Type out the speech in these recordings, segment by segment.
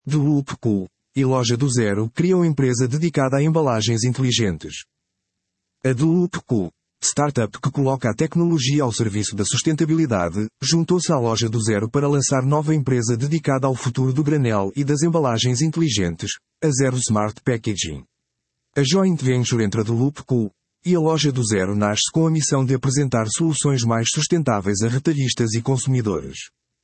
The Loop Cool e Loja do Zero criam empresa dedicada a embalagens inteligentes. A The Loop Cool, startup que coloca a tecnologia ao serviço da sustentabilidade, juntou-se à Loja do Zero para lançar nova empresa dedicada ao futuro do granel e das embalagens inteligentes, a Zero Smart Packaging. A joint venture entre a The Loop Cool e a Loja do Zero nasce com a missão de apresentar soluções mais sustentáveis a retalhistas e consumidores.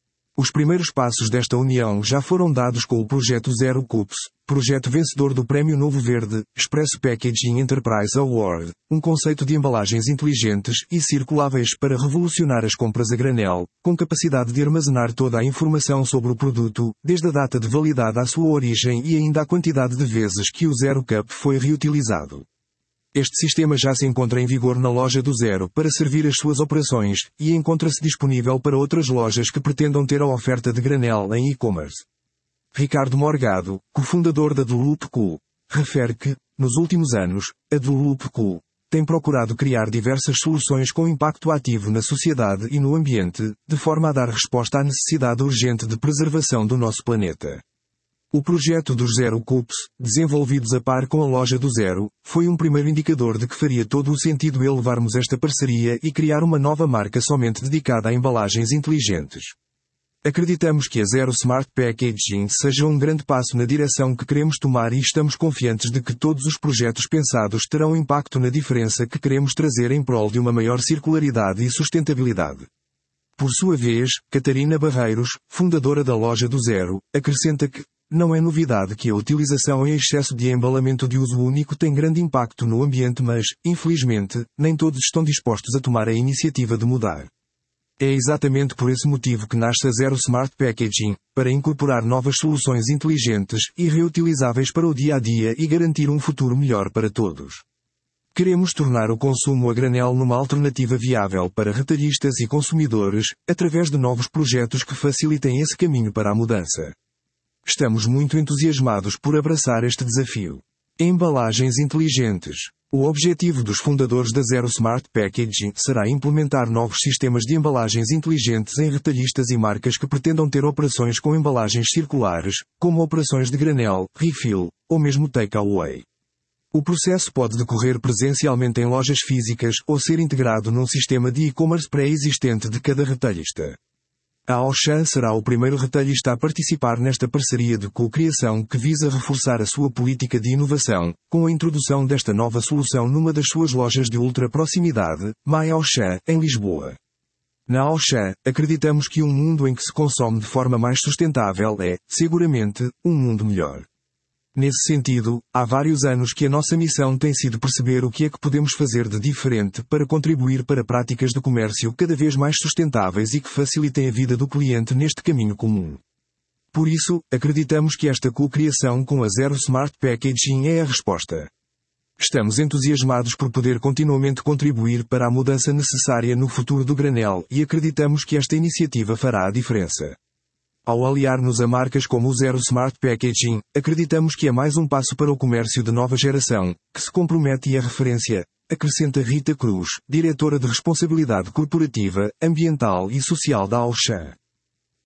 Os primeiros passos desta união já foram dados com o projeto Zero Cups, projeto vencedor do Prémio Novo Verde, Expresso Packaging Enterprise Award, um conceito de embalagens inteligentes e circuláveis para revolucionar as compras a granel, com capacidade de armazenar toda a informação sobre o produto, desde a data de validade à sua origem e ainda a quantidade de vezes que o Zero Cup foi reutilizado. Este sistema já se encontra em vigor na Loja do Zero para servir as suas operações, e encontra-se disponível para outras lojas que pretendam ter a oferta de granel em e-commerce. Ricardo Morgado, cofundador da The Loop Cool, refere que, nos últimos anos, a The Loop Cool tem procurado criar diversas soluções com impacto ativo na sociedade e no ambiente, de forma a dar resposta à necessidade urgente de preservação do nosso planeta. O projeto dos Zero Cups, desenvolvidos a par com a Loja do Zero, foi um primeiro indicador de que faria todo o sentido elevarmos esta parceria e criar uma nova marca somente dedicada a embalagens inteligentes. Acreditamos que a Zero Smart Packaging seja um grande passo na direção que queremos tomar e estamos confiantes de que todos os projetos pensados terão impacto na diferença que queremos trazer em prol de uma maior circularidade e sustentabilidade. Por sua vez, Catarina Barreiros, fundadora da Loja do Zero, acrescenta que não é novidade que a utilização em excesso de embalamento de uso único tem grande impacto no ambiente, mas, infelizmente, nem todos estão dispostos a tomar a iniciativa de mudar. É exatamente por esse motivo que nasce a Zero Smart Packaging, para incorporar novas soluções inteligentes e reutilizáveis para o dia a dia e garantir um futuro melhor para todos. Queremos tornar o consumo a granel numa alternativa viável para retalhistas e consumidores, através de novos projetos que facilitem esse caminho para a mudança. Estamos muito entusiasmados por abraçar este desafio. Embalagens inteligentes. O objetivo dos fundadores da Zero Smart Packaging será implementar novos sistemas de embalagens inteligentes em retalhistas e marcas que pretendam ter operações com embalagens circulares, como operações de granel, refill, ou mesmo take-away. O processo pode decorrer presencialmente em lojas físicas ou ser integrado num sistema de e-commerce pré-existente de cada retalhista. A Auchan será o primeiro retalhista a participar nesta parceria de co-criação que visa reforçar a sua política de inovação, com a introdução desta nova solução numa das suas lojas de ultra-proximidade, My Auchan, em Lisboa. Na Auchan, acreditamos que um mundo em que se consome de forma mais sustentável é, seguramente, um mundo melhor. Nesse sentido, há vários anos que a nossa missão tem sido perceber o que é que podemos fazer de diferente para contribuir para práticas de comércio cada vez mais sustentáveis e que facilitem a vida do cliente neste caminho comum. Por isso, acreditamos que esta co-criação com a Zero Smart Packaging é a resposta. Estamos entusiasmados por poder continuamente contribuir para a mudança necessária no futuro do granel e acreditamos que esta iniciativa fará a diferença. Ao aliar-nos a marcas como o Zero Smart Packaging, acreditamos que é mais um passo para o comércio de nova geração, que se compromete e é referência, acrescenta Rita Cruz, diretora de Responsabilidade Corporativa, Ambiental e Social da Auchan.